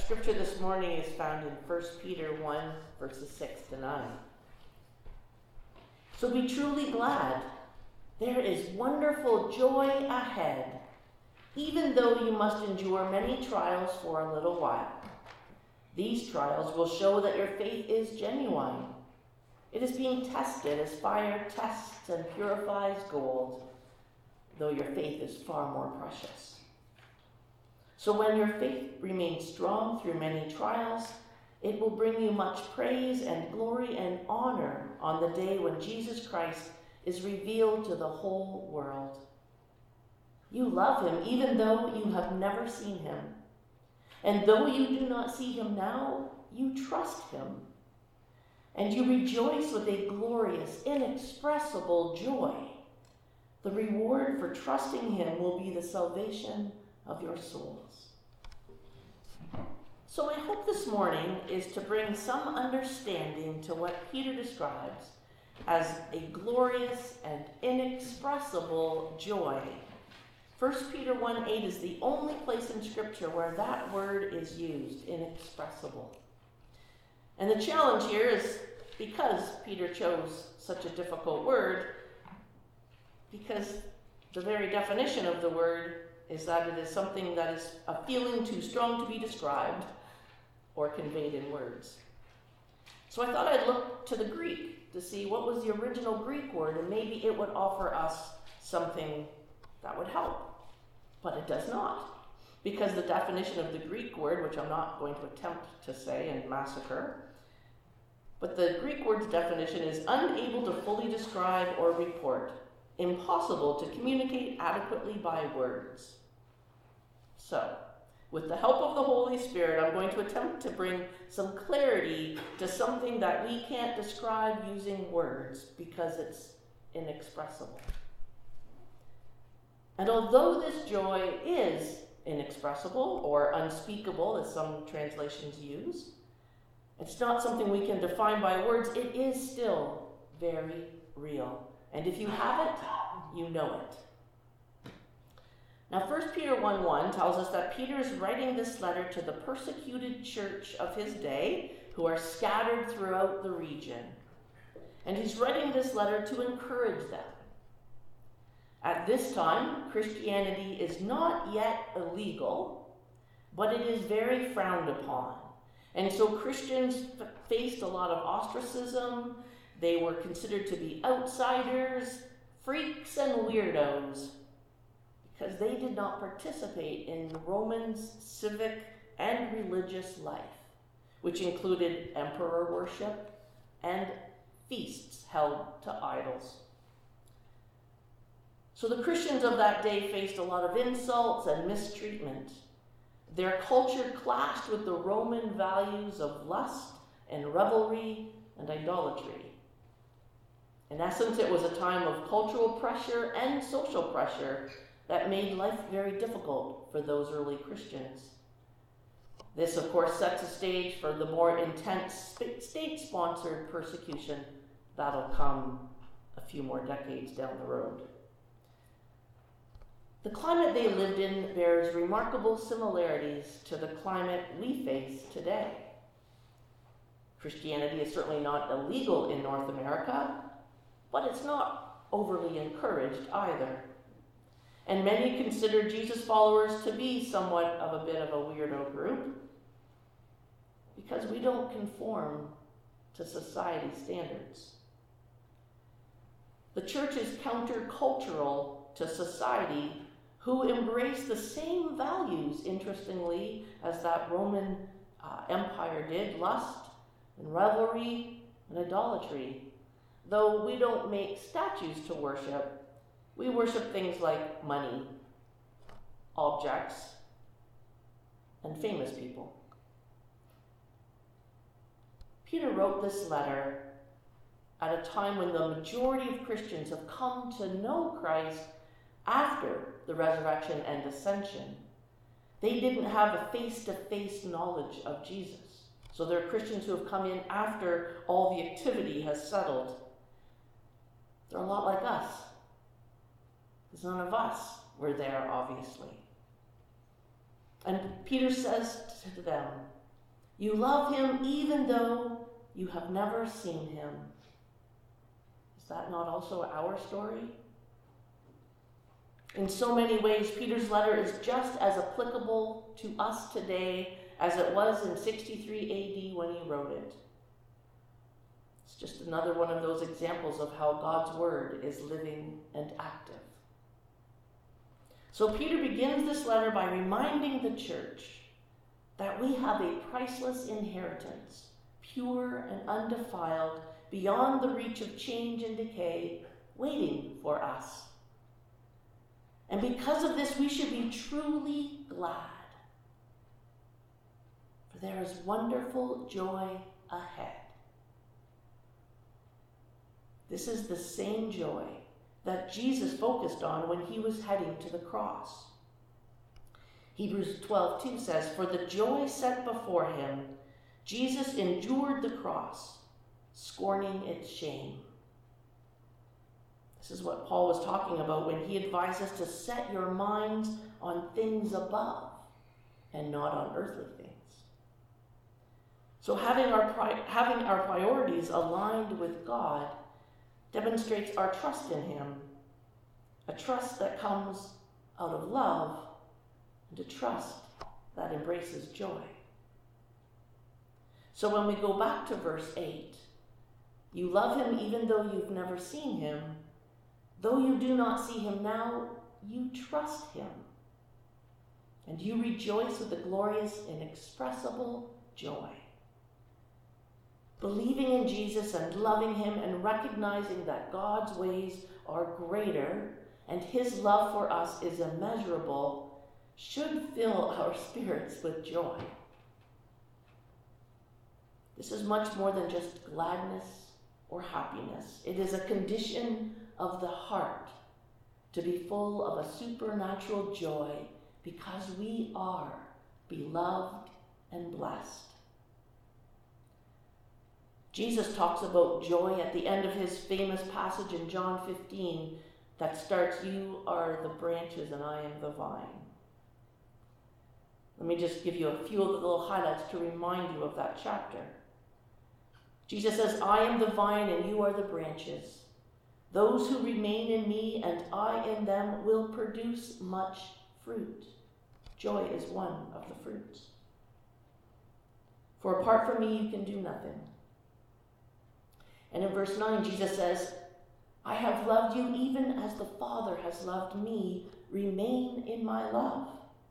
scripture this morning is found in 1 Peter 1, verses 6 to 9. So be truly glad. There is wonderful joy ahead, even though you must endure many trials for a little while. These trials will show that your faith is genuine. It is being tested as fire tests and purifies gold, though your faith is far more precious. So when your faith remains strong through many trials, it will bring you much praise and glory and honor on the day when Jesus Christ is revealed to the whole world. You love him even though you have never seen him. And though you do not see him now, you trust him. And you rejoice with a glorious, inexpressible joy. The reward for trusting him will be the salvation of your souls. So my hope this morning is to bring some understanding to what Peter describes as a glorious and inexpressible joy. 1 Peter 1:8 is the only place in Scripture where that word is used, inexpressible. And the challenge here is because Peter chose such a difficult word, because the very definition of the word is that it is something that is a feeling too strong to be described or conveyed in words. So I thought I'd look to the Greek to see what was the original Greek word, and maybe it would offer us something that would help. But it does not, because the definition of the Greek word, which I'm not going to attempt to say and massacre, but the Greek word's definition is unable to fully describe or report, impossible to communicate adequately by words. So, with the help of the Holy Spirit, I'm going to attempt to bring some clarity to something that we can't describe using words because it's inexpressible. And although this joy is inexpressible or unspeakable, as some translations use, it's not something we can define by words. It is still very real. And if you have it, you know it. Now, 1 Peter 1:1 tells us that Peter is writing this letter to the persecuted church of his day who are scattered throughout the region. And he's writing this letter to encourage them. At this time, Christianity is not yet illegal, but it is very frowned upon. And so Christians faced a lot of ostracism. They were considered to be outsiders, freaks, and weirdos, because they did not participate in Romans' civic and religious life, which included emperor worship and feasts held to idols. So the Christians of that day faced a lot of insults and mistreatment. Their culture clashed with the Roman values of lust and revelry and idolatry. In essence, it was a time of cultural pressure and social pressure that made life very difficult for those early Christians. This, of course, sets the stage for the more intense state-sponsored persecution that'll come a few more decades down the road. The climate they lived in bears remarkable similarities to the climate we face today. Christianity is certainly not illegal in North America, but it's not overly encouraged either. And many consider Jesus followers to be somewhat of a bit of a weirdo group because we don't conform to society's standards. The church is countercultural to society, who embrace the same values, interestingly, as that Roman Empire did, lust and revelry and idolatry. Though we don't make statues to worship, we worship things like money, objects, and famous people. Peter wrote this letter at a time when the majority of Christians have come to know Christ after the resurrection and ascension. They didn't have a face-to-face knowledge of Jesus. So there are Christians who have come in after all the activity has settled. They're a lot like us, because none of us were there, obviously. And Peter says to them, you love him even though you have never seen him. Is that not also our story? In so many ways, Peter's letter is just as applicable to us today as it was in 63 AD when he wrote it. It's just another one of those examples of how God's word is living and active. So Peter begins this letter by reminding the church that we have a priceless inheritance, pure and undefiled, beyond the reach of change and decay, waiting for us. And because of this, we should be truly glad. For there is wonderful joy ahead. This is the same joy that Jesus focused on when he was heading to the cross. Hebrews 12:2 says, for the joy set before him, Jesus endured the cross, scorning its shame. This is what Paul was talking about when he advised us to set your minds on things above and not on earthly things. So having our priorities aligned with God demonstrates our trust in him, a trust that comes out of love and a trust that embraces joy. So when we go back to verse 8, you love him even though you've never seen him. Though you do not see him now, you trust him. And you rejoice with a glorious, inexpressible joy. Believing in Jesus and loving him and recognizing that God's ways are greater and his love for us is immeasurable should fill our spirits with joy. This is much more than just gladness or happiness. It is a condition of the heart to be full of a supernatural joy because we are beloved and blessed. Jesus talks about joy at the end of his famous passage in John 15 that starts, you are the branches and I am the vine. Let me just give you a few of the little highlights to remind you of that chapter. Jesus says, I am the vine and you are the branches. Those who remain in me and I in them will produce much fruit. Joy is one of the fruits. For apart from me, you can do nothing. And in verse 9, Jesus says, I have loved you even as the Father has loved me. Remain in my love.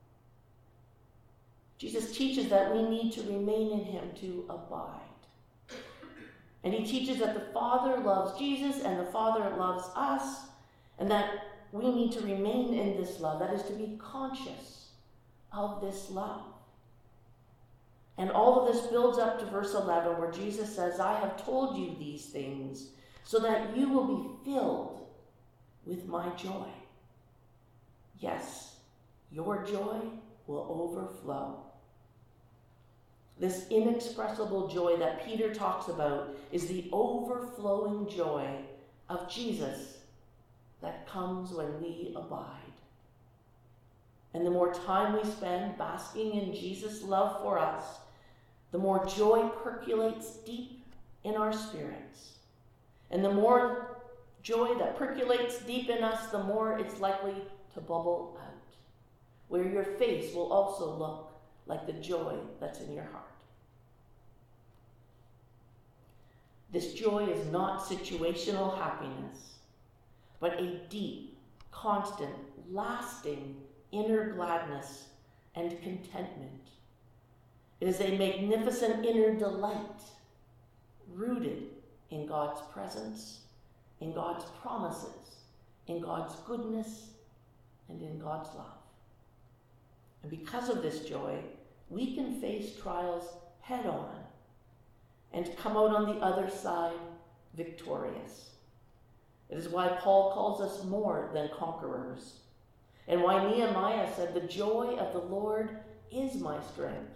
Jesus teaches that we need to remain in him to abide. And he teaches that the Father loves Jesus and the Father loves us, and that we need to remain in this love. That is to be conscious of this love. And all of this builds up to verse 11 where Jesus says, I have told you these things so that you will be filled with my joy. Yes, your joy will overflow. This inexpressible joy that Peter talks about is the overflowing joy of Jesus that comes when we abide. And the more time we spend basking in Jesus' love for us, the more joy percolates deep in our spirits. And the more joy that percolates deep in us, the more it's likely to bubble out, where your face will also look like the joy that's in your heart. This joy is not situational happiness, but a deep, constant, lasting inner gladness and contentment. It is a magnificent inner delight rooted in God's presence, in God's promises, in God's goodness, and in God's love. And because of this joy, we can face trials head on and come out on the other side victorious. It is why Paul calls us more than conquerors, and why Nehemiah said, the joy of the Lord is my strength.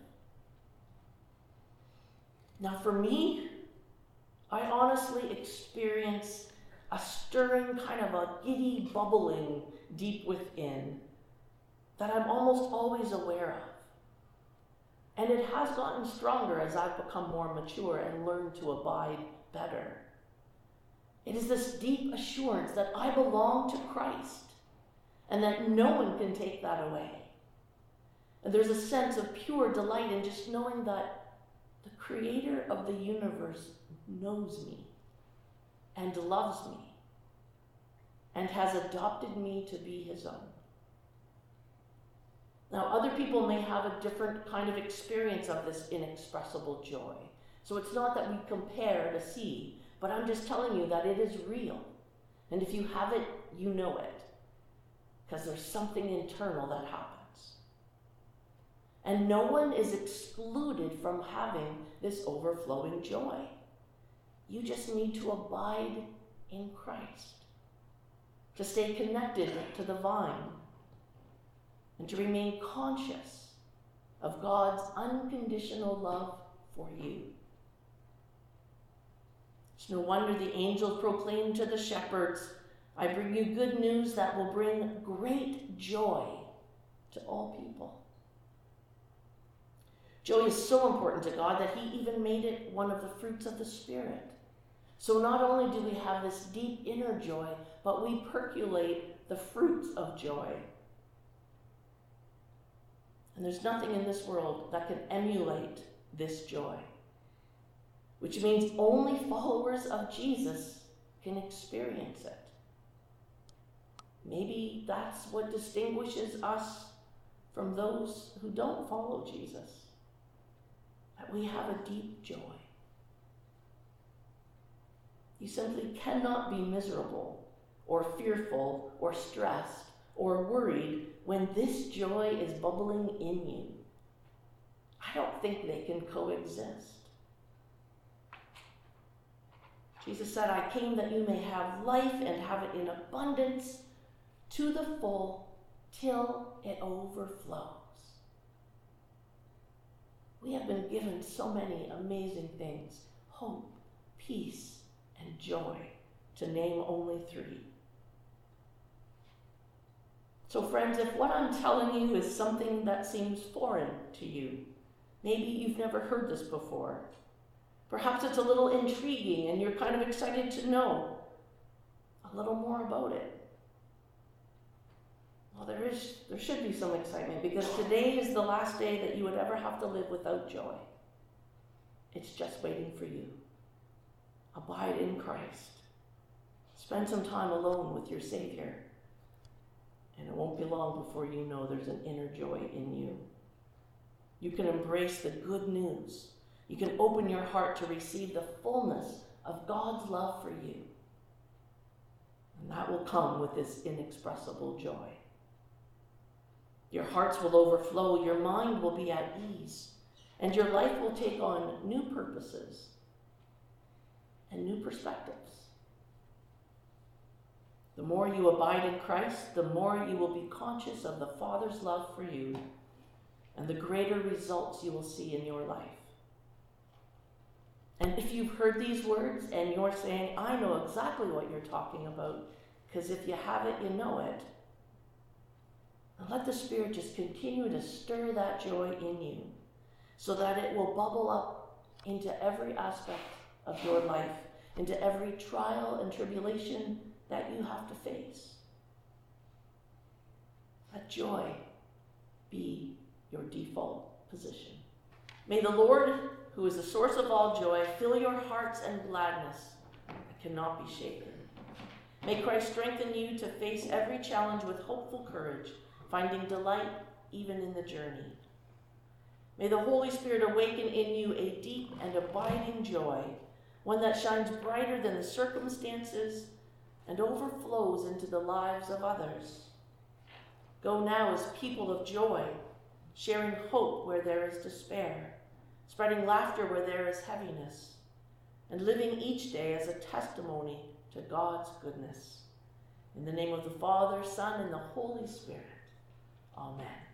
Now for me, I honestly experience a stirring, kind of a giddy bubbling deep within that I'm almost always aware of. And it has gotten stronger as I've become more mature and learned to abide better. It is this deep assurance that I belong to Christ and that no one can take that away. And there's a sense of pure delight in just knowing that the Creator of the universe knows me and loves me and has adopted me to be his own. Now, other people may have a different kind of experience of this inexpressible joy. So it's not that we compare to see, but I'm just telling you that it is real. And if you have it, you know it. Because there's something internal that happens. And no one is excluded from having this overflowing joy. You just need to abide in Christ, to stay connected to the vine, and to remain conscious of God's unconditional love for you. It's no wonder the angels proclaimed to the shepherds, I bring you good news that will bring great joy to all people. Joy is so important to God that he even made it one of the fruits of the Spirit. So not only do we have this deep inner joy, but we percolate the fruits of joy. And there's nothing in this world that can emulate this joy, which means only followers of Jesus can experience it. Maybe that's what distinguishes us from those who don't follow Jesus, that we have a deep joy. You simply cannot be miserable or fearful or stressed or worried when this joy is bubbling in you. I don't think they can coexist. Jesus said, I came that you may have life and have it in abundance to the full till it overflows. We have been given so many amazing things: hope, peace, and joy, to name only 3. So friends, if what I'm telling you is something that seems foreign to you, maybe you've never heard this before, perhaps it's a little intriguing and you're kind of excited to know a little more about it. Well, there should be some excitement, because today is the last day that you would ever have to live without joy. It's just waiting for you. Abide in Christ. Spend some time alone with your Savior. And it won't be long before you know there's an inner joy in you. You can embrace the good news. You can open your heart to receive the fullness of God's love for you. And that will come with this inexpressible joy. Your hearts will overflow, your mind will be at ease, and your life will take on new purposes and new perspectives. The more you abide in Christ, the more you will be conscious of the Father's love for you and the greater results you will see in your life. And if you've heard these words and you're saying, I know exactly what you're talking about, because if you have it, you know it, and let the Spirit just continue to stir that joy in you so that it will bubble up into every aspect of your life, into every trial and tribulation that you have to face. Let joy be your default position. May the Lord, who is the source of all joy, fill your hearts and gladness that cannot be shaken. May Christ strengthen you to face every challenge with hopeful courage, finding delight even in the journey. May the Holy Spirit awaken in you a deep and abiding joy, one that shines brighter than the circumstances and overflows into the lives of others. Go now as people of joy, sharing hope where there is despair, spreading laughter where there is heaviness, and living each day as a testimony to God's goodness. In the name of the Father, Son, and the Holy Spirit. Amen.